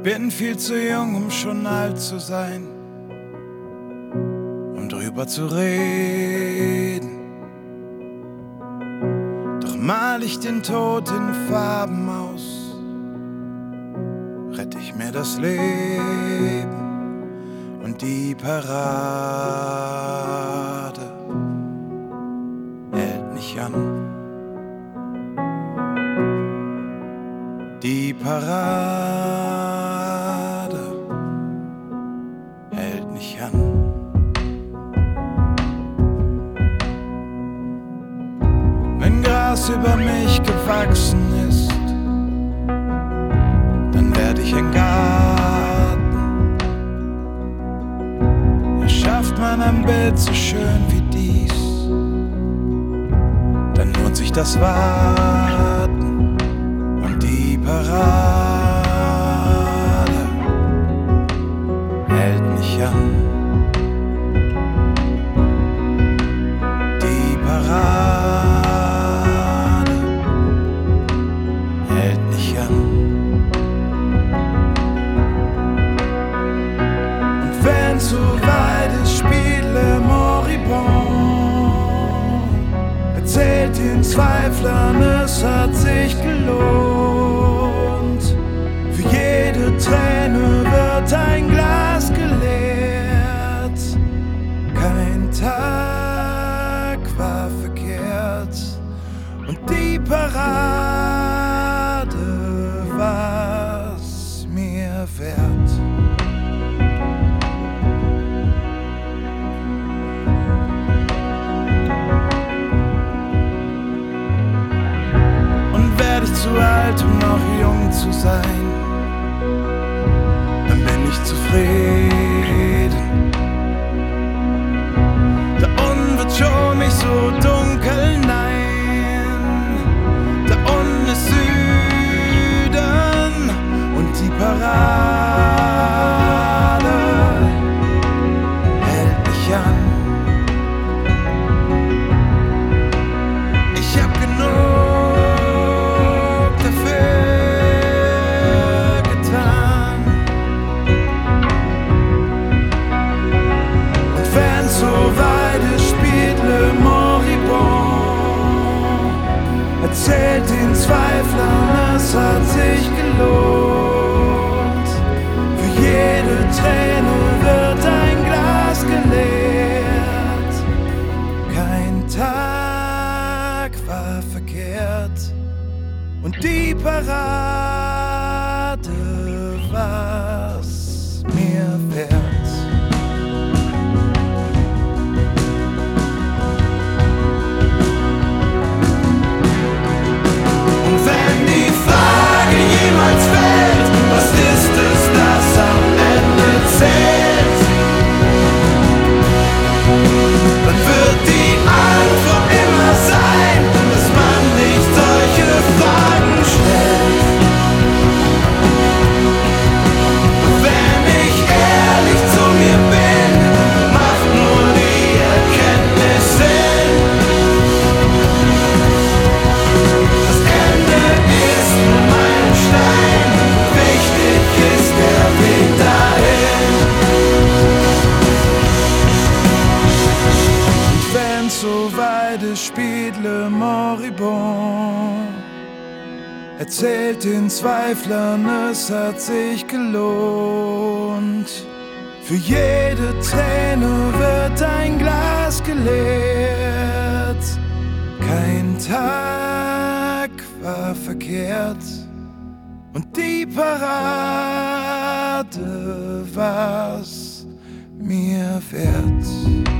Bin viel zu jung, um schon alt zu sein, um drüber zu reden. Doch mal ich den Tod in Farben aus, rette ich mir das Leben und die Parade hält nicht an. Die Parade hält nicht an. Wenn Gras über mich gewachsen ist, dann werd ich ein Garten. Erschafft man ein Bild so schön wie dies, dann lohnt sich das Warten. Die Parade hält nicht an. Die Parade hält nicht an. Und wenn so weit ist, spiele moribund, erzählt den Zweiflern, es hat sich gelohnt. Für jede Träne wird ein Glas geleert. Kein Tag war verkehrt und die Parade war's mir wert. Zu alt, um noch jung zu sein, dann bin ich zufrieden. Da unten wird schon nicht so dunkel, nein, da unten ist Süden und die Parade hält mich an. Ich hab genug erzählt den Zweiflern, es hat sich gelohnt. Für jede Träne wird ein Glas geleert. Kein Tag war verkehrt und die Parade war's mir wert. Spiedle moribund, erzählt den Zweiflern, es hat sich gelohnt. Für jede Träne wird ein Glas geleert. Kein Tag war verkehrt und die Parade war's mir wert.